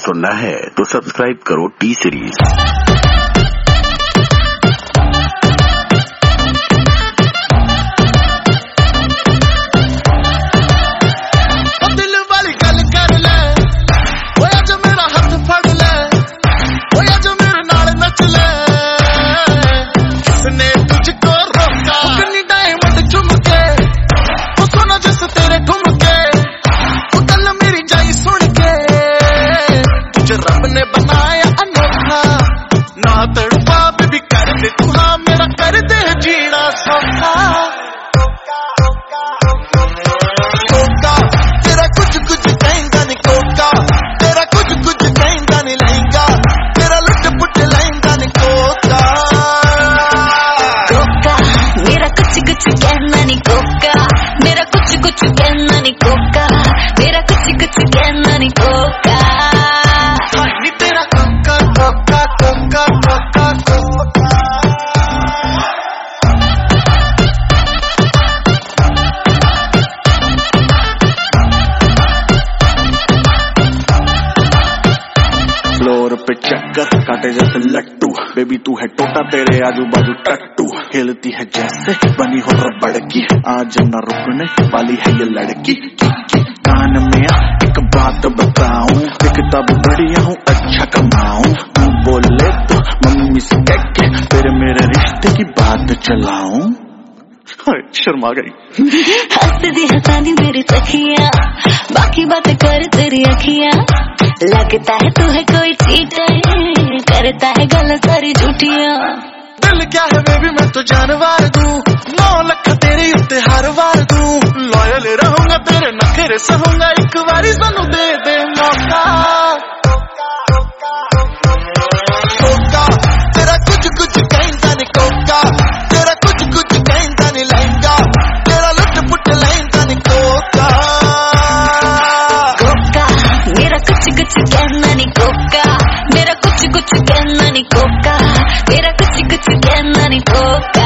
सुनना है तो सब्सक्राइब करो टी सीरीज। रब ने बनाया अनोखा ना तड़पा बेबी कर दे तू हाँ मेरा कर दे जीना सौखा। कोका तेरा कुछ कुछ कहेंगा नहीं, कोका तेरा कुछ कुछ कहेंगा नहीं, लहंगा तेरा लुट पुट लहंगा नहीं, कोका कोका मेरा कुछ कुछ कहना नहीं, कोका मेरा कुछ कुछ कहना नहीं, कोका मेरा कुछ कुछ कहना नहीं, कोका फ्लोर पे चक्कर काटे जैसे लट्टू, बेबी तू है टोटा तेरे आजू बाजू टट्टू, हिलती है जैसे बनी हो रबड़ की, आज न रुकने वाली है ये लड़की। कान में आ एक बात बताऊं, दिखता भी बढ़िया हूँ अच्छा कमाऊं, तू बोले तो मम्मी से कह के फिर मेरे रिश्ते की बात चलाऊं। शर्मा गई हंस दी हंसानी मेरी सखिया, बाकी बात कर तेरी अखियां, लगता है तू है कोई चीटर, करता है गलत सारी झूठियां। दिल क्या है बेबी मैं तो जानवर दूं, 9 लाख तेरे उत्ते हर वार दूं, लॉयल रहूंगा तेरे नखरे सहूंगा, एक बारी सानू दे दे मौका। कोका तेरा कुछ कुछ कहता नहीं, कोका तेरा कुछ कुछ कहता नहीं, लहंगा तेरा लुट पुट लहंगा नहीं, कोका कोका मेरा कुछ कुछ कहना नहीं, कोका मेरा कुछ कुछ कहना नहीं, कोका मेरा कुछ कुछ कहना नहीं, कोका।